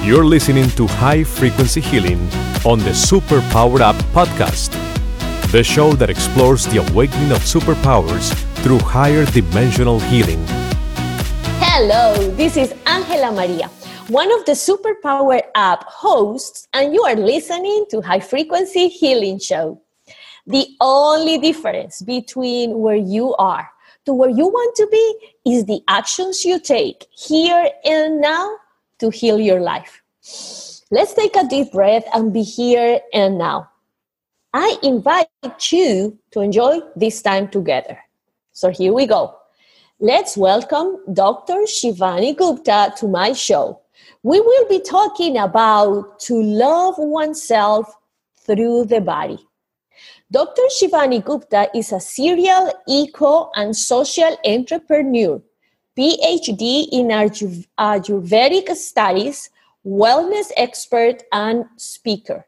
You're listening to High Frequency Healing on the Superpower Up podcast, the show that explores the awakening of superpowers through higher dimensional healing. Hello, this is Angela Maria, one of the Superpower Up hosts, and you are listening to High Frequency Healing Show. The only difference between where you are to where you want to be is the actions you take here and now to heal your life. Let's take a deep breath and be here and now. I invite you to enjoy this time together. So here we go. Let's welcome Dr. Shivani Gupta to my show. We will be talking about to love oneself through the body. Dr. Shivani Gupta is a serial eco and social entrepreneur, PhD in Ayurvedic studies, wellness expert, and speaker.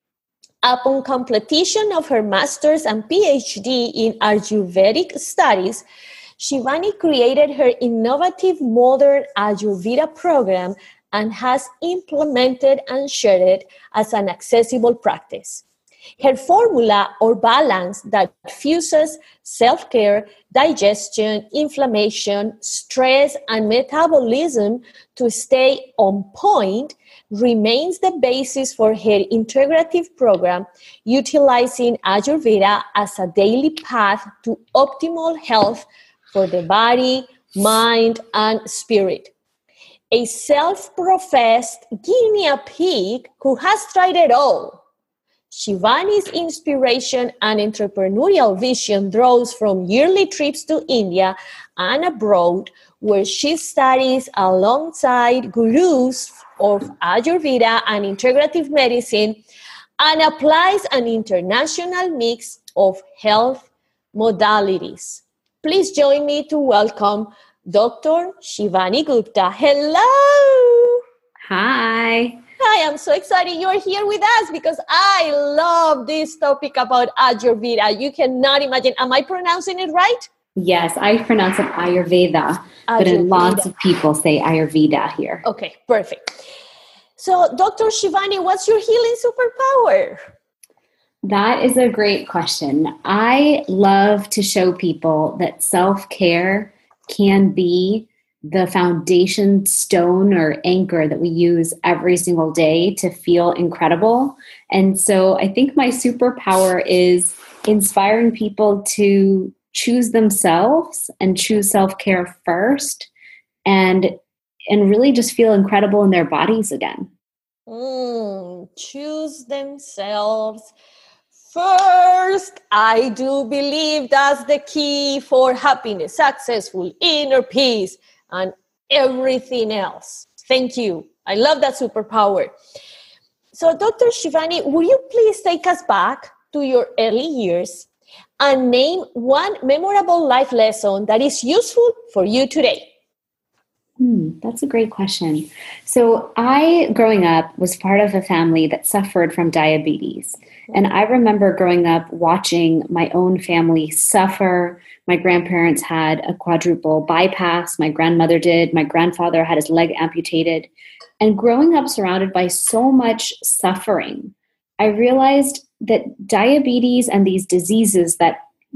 Upon completion of her master's and PhD in Ayurvedic studies, Shivani created her innovative modern Ayurveda program and has implemented and shared it as an accessible practice. Her formula or balance that fuses self-care, digestion, inflammation, stress, and metabolism to stay on point remains the basis for her integrative program, utilizing Ayurveda as a daily path to optimal health for the body, mind, and spirit. A self-professed guinea pig who has tried it all, Shivani's inspiration and entrepreneurial vision draws from yearly trips to India and abroad, where she studies alongside gurus of Ayurveda and integrative medicine and applies an international mix of health modalities. Please join me to welcome Dr. Shivani Gupta. Hello! Hi. Hi, I'm so excited you're here with us because I love this topic about Ayurveda. You cannot imagine. Am I pronouncing it right? Yes, I pronounce it Ayurveda, but lots of people say Ayurveda here. Okay, perfect. So, Dr. Shivani, what's your healing superpower? That is a great question. I love to show people that self-care can be the foundation stone or anchor that we use every single day to feel incredible. And so I think my superpower is inspiring people to choose themselves and choose self-care first and really just feel incredible in their bodies again. Choose themselves first. I do believe that's the key for happiness, successful, inner peace, and everything else. Thank you. I love that superpower. So, Dr. Shivani, would you please take us back to your early years and name one memorable life lesson that is useful for you today? That's a great question. So I, growing up, was part of a family that suffered from diabetes. And I remember growing up watching my own family suffer. My grandparents had a quadruple bypass. My grandmother did. My grandfather had his leg amputated. And growing up surrounded by so much suffering, I realized that diabetes and these diseases that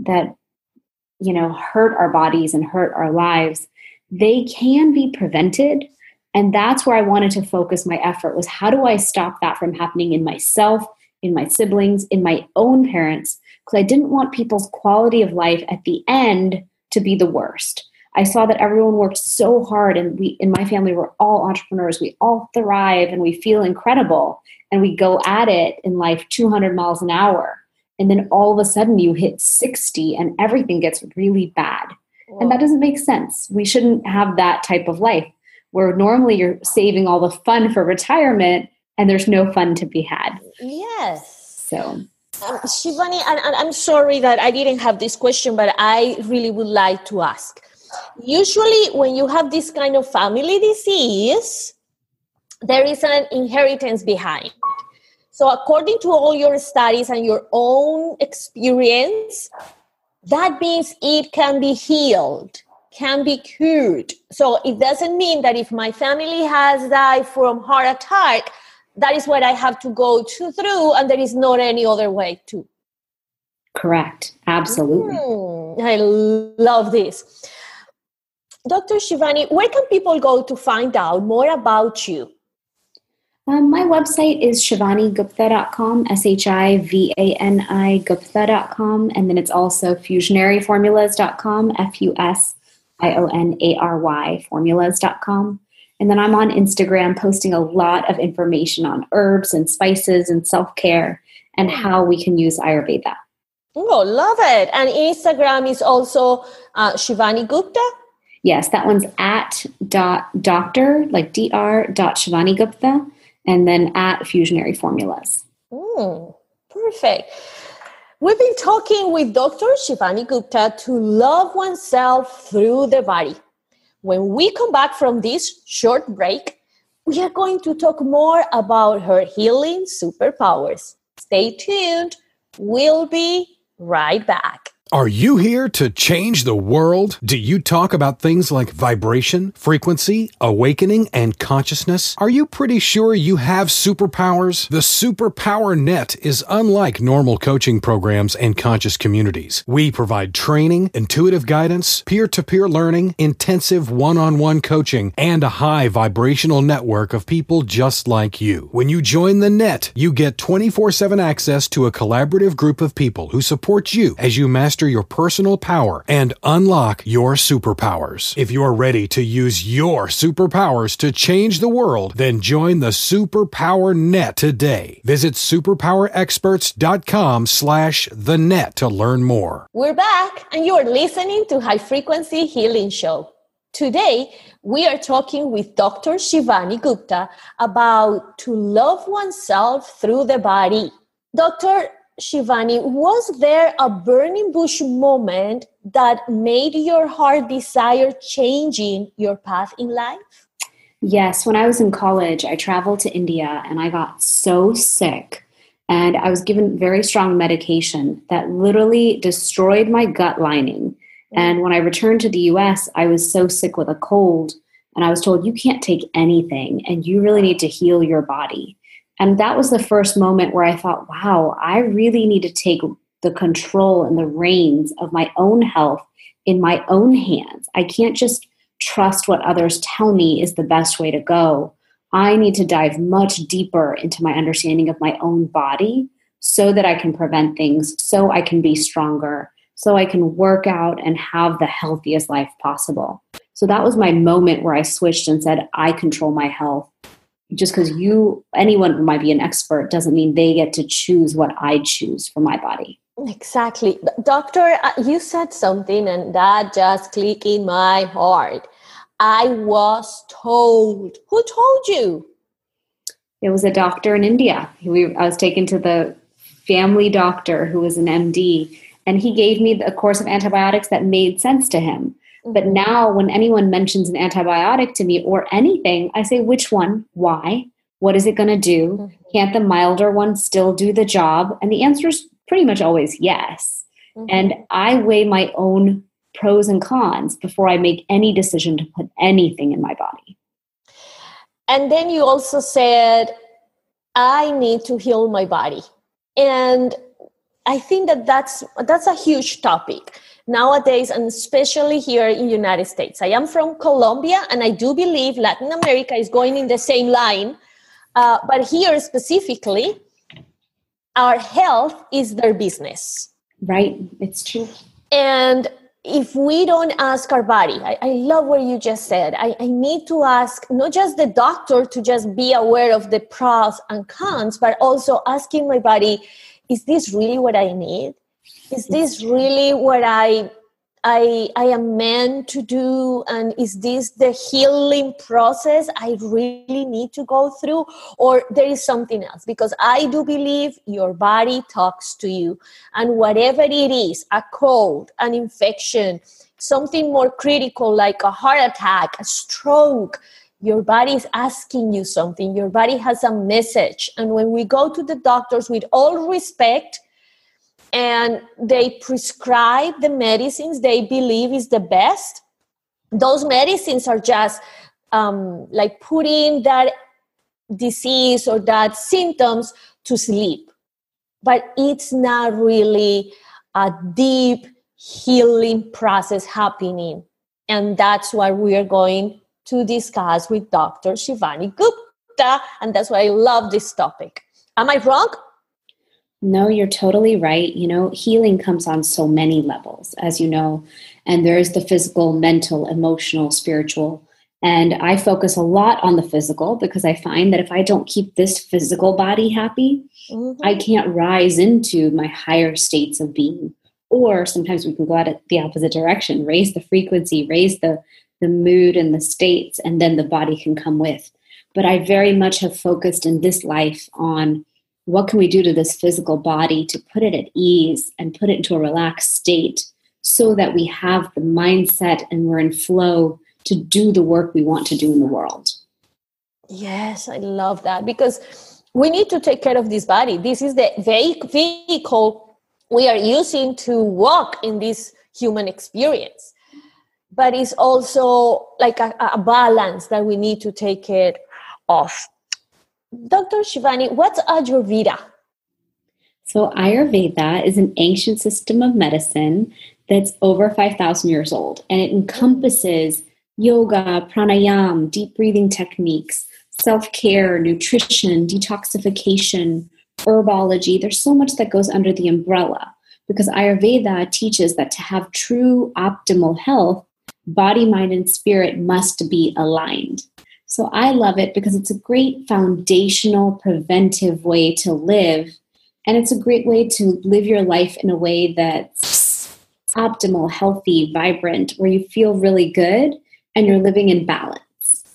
hurt our bodies and hurt our lives, they can be prevented. And that's where I wanted to focus my effort, was how do I stop that from happening in myself, in my siblings, in my own parents? Because I didn't want people's quality of life at the end to be the worst. I saw that everyone worked so hard, and we, in my family, we're all entrepreneurs. We all thrive and we feel incredible, and we go at it in life 200 miles an hour. And then all of a sudden you hit 60 and everything gets really bad. And that doesn't make sense. We shouldn't have that type of life where normally you're saving all the fun for retirement and there's no fun to be had. Yes. So, Shivani, and I'm sorry that I didn't have this question, but I really would like to ask. Usually when you have this kind of family disease, there is an inheritance behind. So according to all your studies and your own experience, that means it can be healed. can be cured. So it doesn't mean that if my family has died from heart attack, that is what I have to go through, and there is not any other way to. Correct. Absolutely. I love this. Dr. Shivani, where can people go to find out more about you? My website is shivanigupta.com, SHIVANI Gupta.com. And then it's also fusionaryformulas.com, FUSIONARY formulas.com. And then I'm on Instagram posting a lot of information on herbs and spices and self-care and how we can use Ayurveda. Oh, love it. And Instagram is also Shivani Gupta? Yes, that one's at doctor, like Shivani Gupta, and then at Fusionary Formulas. Perfect. We've been talking with Dr. Shivani Gupta to love oneself through the body. When we come back from this short break, we are going to talk more about her healing superpowers. Stay tuned. We'll be right back. Are you here to change the world? Do you talk about things like vibration, frequency, awakening, and consciousness? Are you pretty sure you have superpowers? The Superpower Net is unlike normal coaching programs and conscious communities. We provide training, intuitive guidance, peer-to-peer learning, intensive one-on-one coaching, and a high vibrational network of people just like you. When you join the net, you get 24/7 access to a collaborative group of people who support you as you master your personal power and unlock your superpowers. If you're ready to use your superpowers to change the world, then join the Superpower Net today. Visit superpowerexperts.com/thenet to learn more. We're back, and you're listening to High Frequency Healing Show. Today, we are talking with Dr. Shivani Gupta about to love oneself through the body. Dr. Shivani, was there a burning bush moment that made your heart desire changing your path in life? Yes, when I was in college, I traveled to India and I got so sick, and I was given very strong medication that literally destroyed my gut lining. And when I returned to the US, I was so sick with a cold, and I was told, you can't take anything and you really need to heal your body. And that was the first moment where I thought, wow, I really need to take the control and the reins of my own health in my own hands. I can't just trust what others tell me is the best way to go. I need to dive much deeper into my understanding of my own body so that I can prevent things, so I can be stronger, so I can work out and have the healthiest life possible. So that was my moment where I switched and said, I control my health. Just because anyone who might be an expert doesn't mean they get to choose what I choose for my body. Exactly. Doctor, you said something and that just clicked in my heart. I was told. Who told you? It was a doctor in India. I was taken to the family doctor who was an MD, and he gave me a course of antibiotics that made sense to him. But now when anyone mentions an antibiotic to me or anything, I say, which one? Why? What is it going to do? Can't the milder one still do the job? And the answer is pretty much always yes. And I weigh my own pros and cons before I make any decision to put anything in my body. And then you also said, I need to heal my body. And I think that's a huge topic nowadays, and especially here in the United States. I am from Colombia, and I do believe Latin America is going in the same line. But here specifically, our health is their business. Right. It's true. And if we don't ask our body, I love what you just said. I need to ask not just the doctor to just be aware of the pros and cons, but also asking my body, is this really what I need? Is this really what I am meant to do? And is this the healing process I really need to go through? Or there is something else? Because I do believe your body talks to you. And whatever it is, a cold, an infection, something more critical like a heart attack, a stroke, your body is asking you something. Your body has a message. And when we go to the doctors, with all respect, and they prescribe the medicines they believe is the best, those medicines are just like putting that disease or that symptoms to sleep. But it's not really a deep healing process happening. And that's what we are going to discuss with Dr. Shivani Gupta. And that's why I love this topic. Am I wrong? No, you're totally right. You know, healing comes on so many levels, as you know, and there's the physical, mental, emotional, spiritual. And I focus a lot on the physical because I find that if I don't keep this physical body happy, I can't rise into my higher states of being. Or sometimes we can go at the opposite direction, raise the frequency, raise the mood and the states, and then the body can come with. But I very much have focused in this life on what can we do to this physical body to put it at ease and put it into a relaxed state so that we have the mindset and we're in flow to do the work we want to do in the world. Yes, I love that, because we need to take care of this body. This is the vehicle we are using to walk in this human experience. But it's also like a balance that we need to take care of. Dr. Shivani, what's Ayurveda? So Ayurveda is an ancient system of medicine that's over 5,000 years old, and it encompasses yoga, pranayama, deep breathing techniques, self-care, nutrition, detoxification, herbology. There's so much that goes under the umbrella because Ayurveda teaches that to have true optimal health, body, mind, and spirit must be aligned. So I love it because it's a great foundational preventive way to live. And it's a great way to live your life in a way that's optimal, healthy, vibrant, where you feel really good and you're living in balance.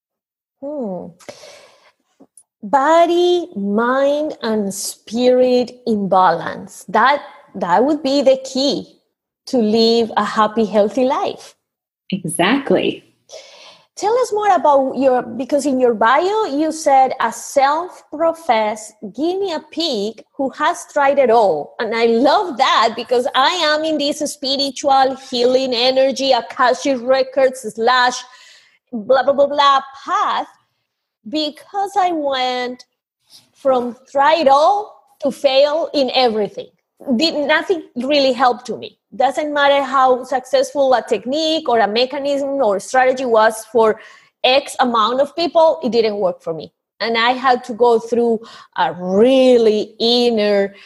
Body, mind, and spirit in balance. That would be the key to live a happy, healthy life. Exactly. Tell us more about because in your bio, you said a self-professed guinea pig who has tried it all. And I love that because I am in this spiritual healing energy, Akashic Records / blah, blah, blah, blah path, because I went from try it all to fail in everything. Nothing really helped to me. Doesn't matter how successful a technique or a mechanism or strategy was for X amount of people, it didn't work for me. And I had to go through a really inner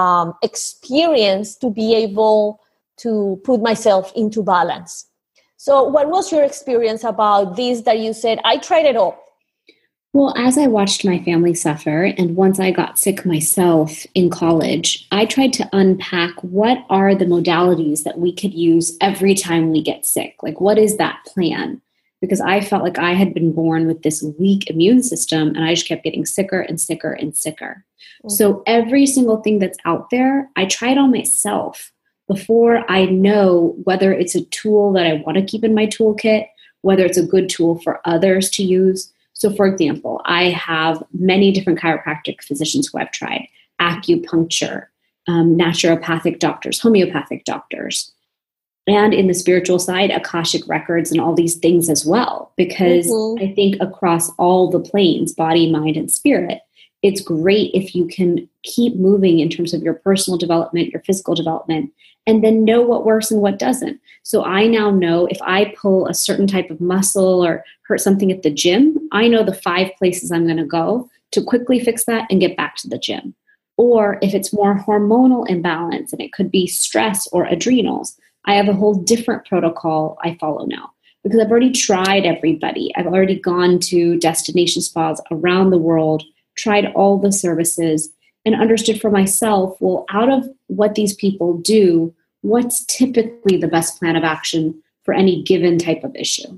experience to be able to put myself into balance. So what was your experience about this that you said, I tried it all? Well, as I watched my family suffer, and once I got sick myself in college, I tried to unpack what are the modalities that we could use every time we get sick. Like, what is that plan? Because I felt like I had been born with this weak immune system, and I just kept getting sicker and sicker and sicker. Mm-hmm. So every single thing that's out there, I tried on myself before I know whether it's a tool that I want to keep in my toolkit, whether it's a good tool for others to use. So, for example, I have many different chiropractic physicians who I've tried, acupuncture, naturopathic doctors, homeopathic doctors, and in the spiritual side, Akashic Records and all these things as well, because I think across all the planes, body, mind, and spirit, it's great if you can keep moving in terms of your personal development, your physical development, and then know what works and what doesn't. So I now know if I pull a certain type of muscle or hurt something at the gym, I know the 5 places I'm going to go to quickly fix that and get back to the gym. Or if it's more hormonal imbalance and it could be stress or adrenals, I have a whole different protocol I follow now because I've already tried everybody. I've already gone to destination spas around the world, tried all the services, and understood for myself, well, out of what these people do, what's typically the best plan of action for any given type of issue?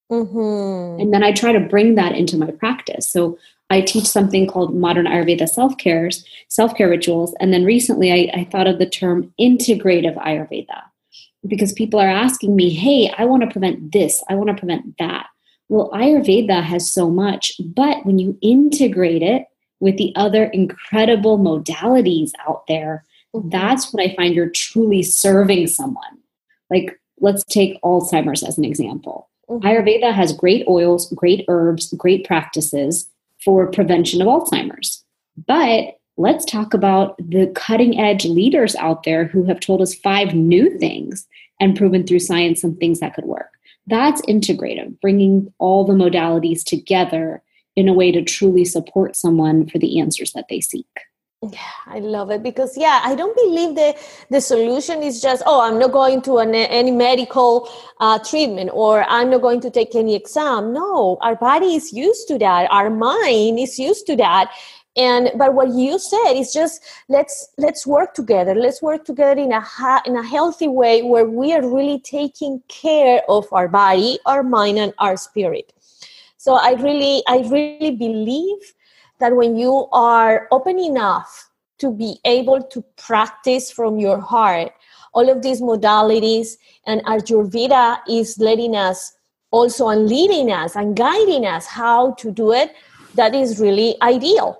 Mm-hmm. And then I try to bring that into my practice. So I teach something called Modern Ayurveda self-care rituals. And then recently I thought of the term integrative Ayurveda because people are asking me, hey, I want to prevent this. I want to prevent that. Well, Ayurveda has so much, but when you integrate it with the other incredible modalities out there, that's when I find you're truly serving someone. Like, let's take Alzheimer's as an example. Ayurveda has great oils, great herbs, great practices for prevention of Alzheimer's. But let's talk about the cutting edge leaders out there who have told us 5 new things and proven through science some things that could work. That's integrative, bringing all the modalities together in a way to truly support someone for the answers that they seek. Yeah, I love it because, I don't believe the solution is just, I'm not going to any medical treatment, or I'm not going to take any exam. No, our body is used to that. Our mind is used to that. But what you said is just, let's work together. Let's work together in a healthy way where we are really taking care of our body, our mind, and our spirit. So I really believe that when you are open enough to be able to practice from your heart all of these modalities, and Ayurveda is letting us also and leading us and guiding us how to do it, that is really ideal.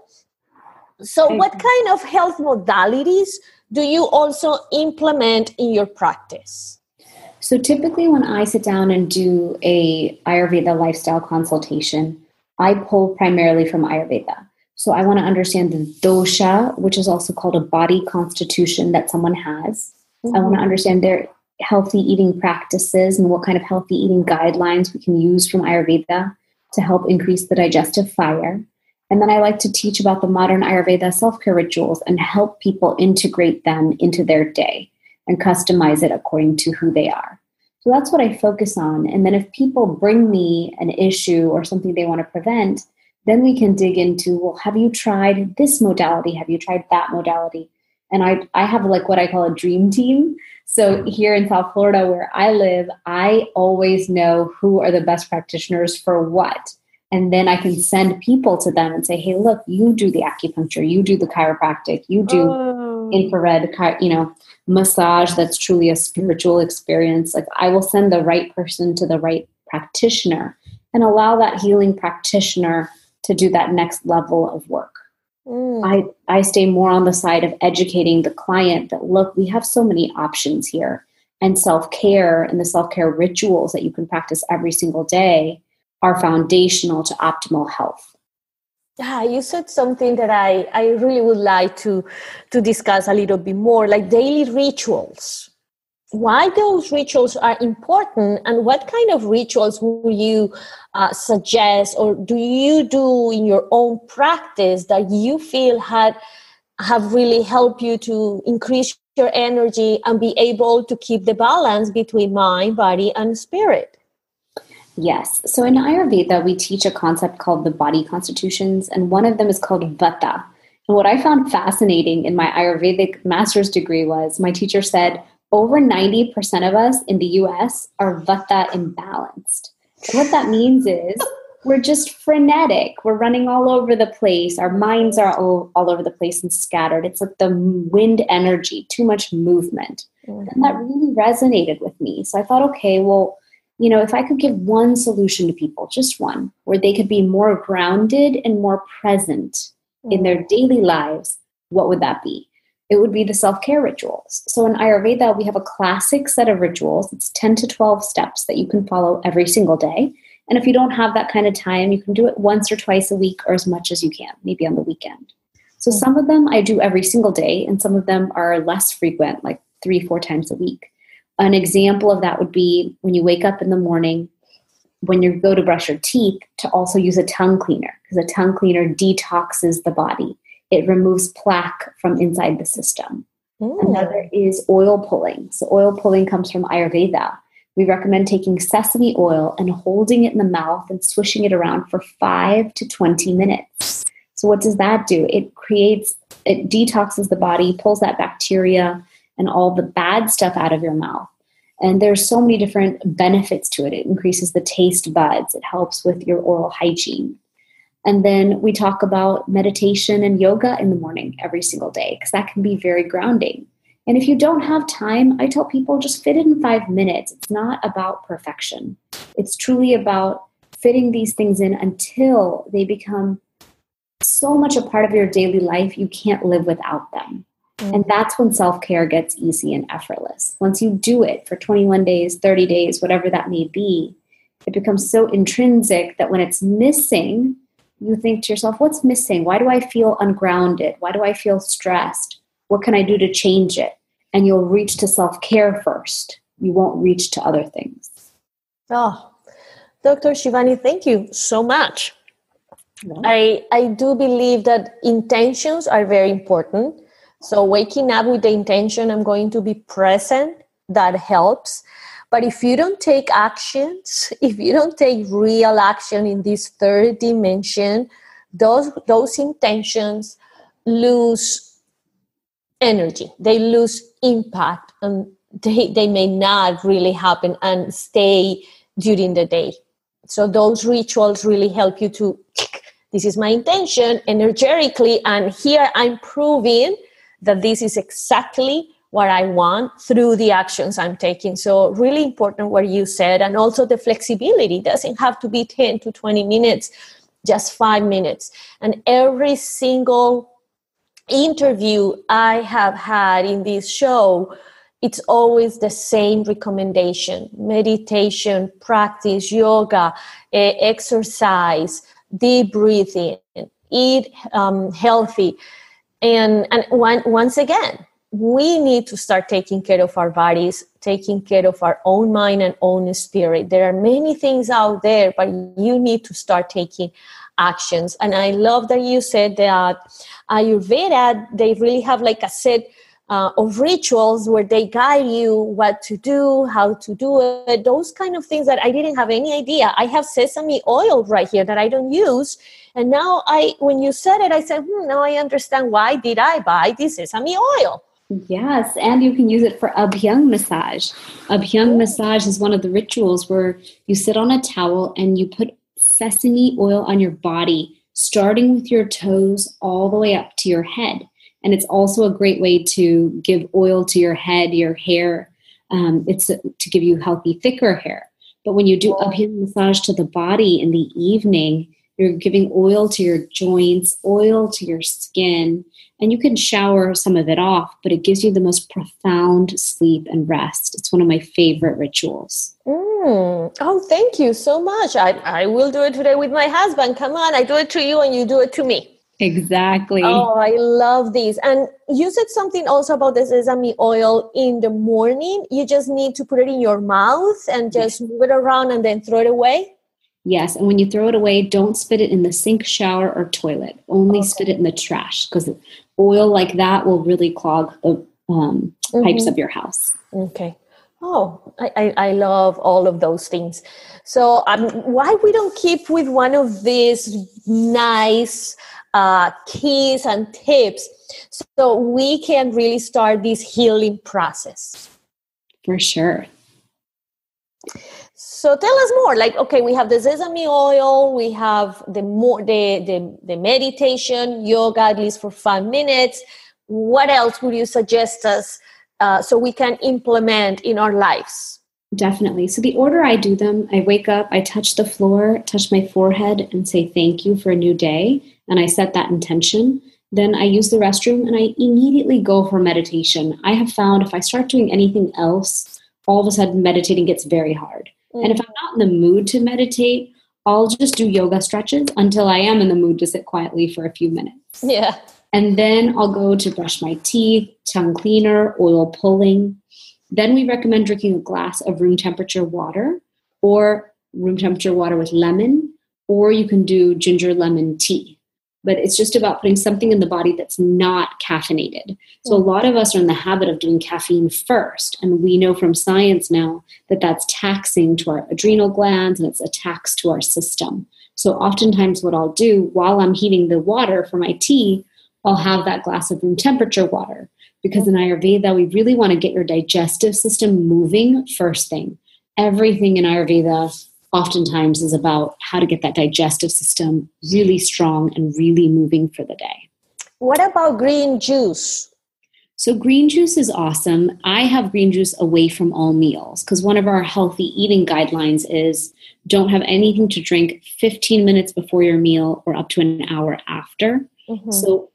So what kind of health modalities do you also implement in your practice? So typically when I sit down and do a Ayurveda lifestyle consultation, I pull primarily from Ayurveda. So I want to understand the dosha, which is also called a body constitution that someone has. I want to understand their healthy eating practices and what kind of healthy eating guidelines we can use from Ayurveda to help increase the digestive fire. And then I like to teach about the modern Ayurveda self-care rituals and help people integrate them into their day and customize it according to who they are. So that's what I focus on. And then if people bring me an issue or something they want to prevent, then we can dig into, well, have you tried this modality? Have you tried that modality? And I have like what I call a dream team. So here in South Florida where I live, I always know who are the best practitioners for what. And then I can send people to them and say, hey, look, you do the acupuncture, you do the chiropractic, you do infrared, massage. That's truly a spiritual experience. Like I will send the right person to the right practitioner and allow that healing practitioner to do that next level of work. I stay more on the side of educating the client that, look, we have so many options here, and self-care and the self-care rituals that you can practice every single day are foundational to optimal health. Yeah, you said something that I really would like to discuss a little bit more, like daily rituals. Why those rituals are important, and what kind of rituals will you suggest, or do you do in your own practice that you feel have really helped you to increase your energy and be able to keep the balance between mind, body, and spirit? Yes. So in Ayurveda, we teach a concept called the body constitutions, and one of them is called Vata. And what I found fascinating in my Ayurvedic master's degree was my teacher said over 90% of us in the US are Vata imbalanced. And what that means is we're just frenetic. We're running all over the place. Our minds are all over the place and scattered. It's like the wind energy, too much movement. And that really resonated with me. So I thought, okay, well, if I could give one solution to people, just one, where they could be more grounded and more present in their daily lives, what would that be? It would be the self-care rituals. So in Ayurveda, we have a classic set of rituals. It's 10 to 12 steps that you can follow every single day. And if you don't have that kind of time, you can do it once or twice a week or as much as you can, maybe on the weekend. So some of them I do every single day, and some of them are less frequent, like 3-4 times a week. An example of that would be when you wake up in the morning, when you go to brush your teeth, to also use a tongue cleaner, because a tongue cleaner detoxes the body. It removes plaque from inside the system. Another is oil pulling. So oil pulling comes from Ayurveda. We recommend taking sesame oil and holding it in the mouth and swishing it around for 5 to 20 minutes. So what does that do? It detoxes the body, pulls that bacteria and all the bad stuff out of your mouth. And there's so many different benefits to it. It increases the taste buds. It helps with your oral hygiene. And then we talk about meditation and yoga in the morning every single day, because that can be very grounding. And if you don't have time, I tell people just fit it in 5 minutes. It's not about perfection. It's truly about fitting these things in until they become so much a part of your daily life, you can't live without them. And that's when self-care gets easy and effortless. Once you do it for 21 days, 30 days, whatever that may be, It becomes so intrinsic that when it's missing, you think to yourself, what's missing? Why do I feel ungrounded? Why do I feel stressed? What can I do to change it? And you'll reach to self-care first. You won't reach to other things. Oh, Dr. Shivani, thank you so much. Yeah. I do believe that intentions are very important. So waking up with the intention, I'm going to be present, that helps. But if you don't take actions, if you don't take real action in this third dimension, those intentions lose energy. They lose impact, and they may not really happen and stay during the day. So those rituals really help you to, this is my intention energetically, and here I'm proving that this is exactly what I want through the actions I'm taking. So really important what you said. And also the flexibility. It doesn't have to be 10 to 20 minutes, just 5 minutes. And every single interview I have had in this show, it's always the same recommendation: meditation, practice, yoga, exercise, deep breathing, eat healthy. And once again, we need to start taking care of our bodies, taking care of our own mind and own spirit. There are many things out there, but you need to start taking actions. And I love that you said that Ayurveda, they really have like a set of rituals where they guide you what to do, how to do it, those kind of things that I didn't have any idea. I have sesame oil right here that I don't use. And now when you said it, I said, now I understand why did I buy this sesame oil. Yes, and you can use it for Abhyang massage. Abhyang massage is one of the rituals where you sit on a towel and you put sesame oil on your body, starting with your toes all the way up to your head. And it's also a great way to give oil to your head, your hair. It's to give you healthy, thicker hair. But when you do Abhyang massage to the body in the evening, you're giving oil to your joints, oil to your skin. And you can shower some of it off, but it gives you the most profound sleep and rest. It's one of my favorite rituals. Oh, thank you so much. I will do it today with my husband. Come on, I do it to you and you do it to me. Exactly. Oh, I love these. And you said something also about the sesame oil in the morning. You just need to put it in your mouth and just move it around and then throw it away? Yes, and when you throw it away, don't spit it in the sink, shower, or toilet. Only spit it in the trash, because oil like that will really clog the pipes of your house. Okay. Oh, I love all of those things. So why we don't keep with one of these nice keys and tips so we can really start this healing process? For sure. So tell us more. Like, okay, we have the sesame oil, we have the meditation, yoga, at least for 5 minutes. What else would you suggest us so we can implement in our lives? Definitely. So the order I do them, I wake up, I touch the floor, touch my forehead, and say thank you for a new day. And I set that intention. Then I use the restroom and I immediately go for meditation. I have found if I start doing anything else, all of a sudden meditating gets very hard. And if I'm not in the mood to meditate, I'll just do yoga stretches until I am in the mood to sit quietly for a few minutes. Yeah. And then I'll go to brush my teeth, tongue cleaner, oil pulling. Then we recommend drinking a glass of room temperature water, or room temperature water with lemon, or you can do ginger lemon tea. But it's just about putting something in the body that's not caffeinated. So a lot of us are in the habit of doing caffeine first. And we know from science now that that's taxing to our adrenal glands and it's a tax to our system. So oftentimes what I'll do while I'm heating the water for my tea, I'll have that glass of room temperature water. Because in Ayurveda, we really want to get your digestive system moving first thing. Everything in Ayurveda oftentimes is about how to get that digestive system really strong and really moving for the day. What about green juice? So green juice is awesome. I have green juice away from all meals because one of our healthy eating guidelines is don't have anything to drink 15 minutes before your meal or up to an hour after. So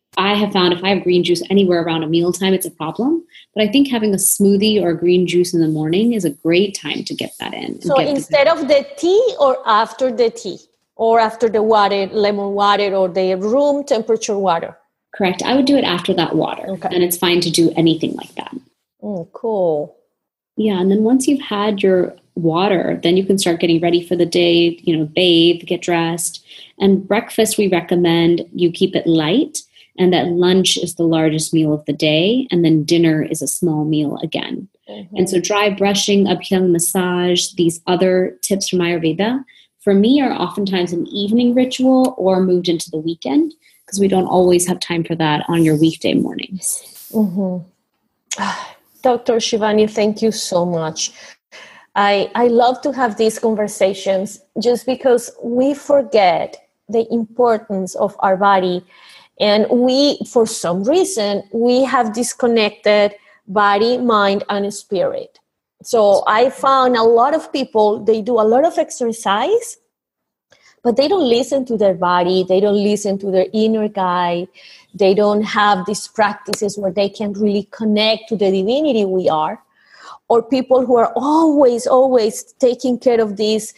I have found if I have green juice anywhere around a mealtime, it's a problem. But I think having a smoothie or a green juice in the morning is a great time to get that in. So instead of the tea or after the tea? Or after the water, lemon water, or the room temperature water? Correct. I would do it after that water. Okay. And it's fine to do anything like that. Oh, cool. Yeah. And then once you've had your water, then you can start getting ready for the day, bathe, get dressed. And breakfast, we recommend you keep it light, and that lunch is the largest meal of the day. And then dinner is a small meal again. Mm-hmm. And so dry brushing, Abhyang massage, these other tips from Ayurveda, for me, are oftentimes an evening ritual or moved into the weekend, because we don't always have time for that on your weekday mornings. Mm-hmm. Dr. Shivani, thank you so much. I love to have these conversations just because we forget the importance of our body. And for some reason, we have disconnected body, mind, and spirit. So I found a lot of people, they do a lot of exercise, but they don't listen to their body. They don't listen to their inner guide. They don't have these practices where they can really connect to the divinity we are. Or people who are always taking care of this,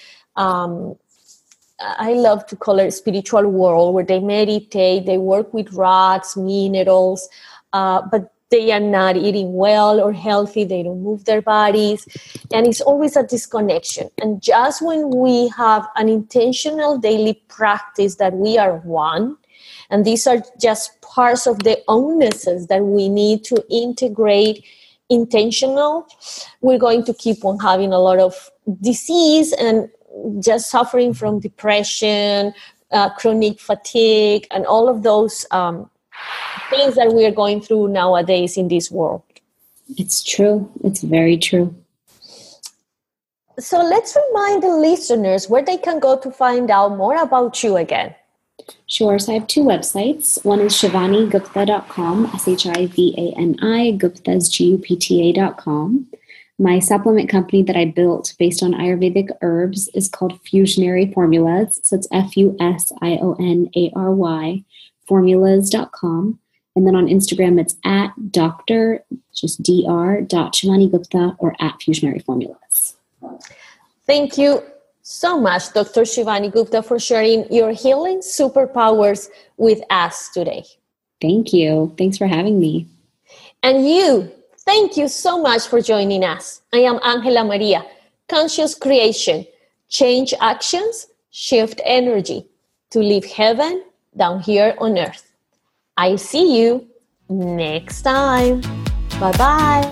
I love to call it spiritual world, where they meditate, they work with rocks, minerals, but they are not eating well or healthy. They don't move their bodies. And it's always a disconnection. And just when we have an intentional daily practice that we are one, and these are just parts of the illnesses that we need to integrate intentional, we're going to keep on having a lot of disease and just suffering from depression, chronic fatigue, and all of those things that we are going through nowadays in this world. It's true. It's very true. So let's remind the listeners where they can go to find out more about you again. Sure. So I have two websites. One is ShivaniGupta.com, SHIVANI, Gupta is GUPTA.com. My supplement company that I built based on Ayurvedic herbs is called Fusionary Formulas. So it's FUSIONARY, formulas.com. And then on Instagram, it's at Dr. just Shivani Gupta, or at Fusionary Formulas. Thank you so much, Dr. Shivani Gupta, for sharing your healing superpowers with us today. Thank you. Thanks for having me. And you, thank you so much for joining us. I am Angela Maria. Conscious creation, change actions, shift energy to live heaven down here on earth. I see you next time. Bye-bye.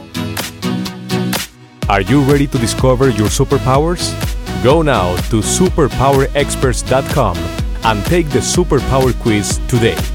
Are you ready to discover your superpowers? Go now to superpowerexperts.com and take the Superpower Quiz today.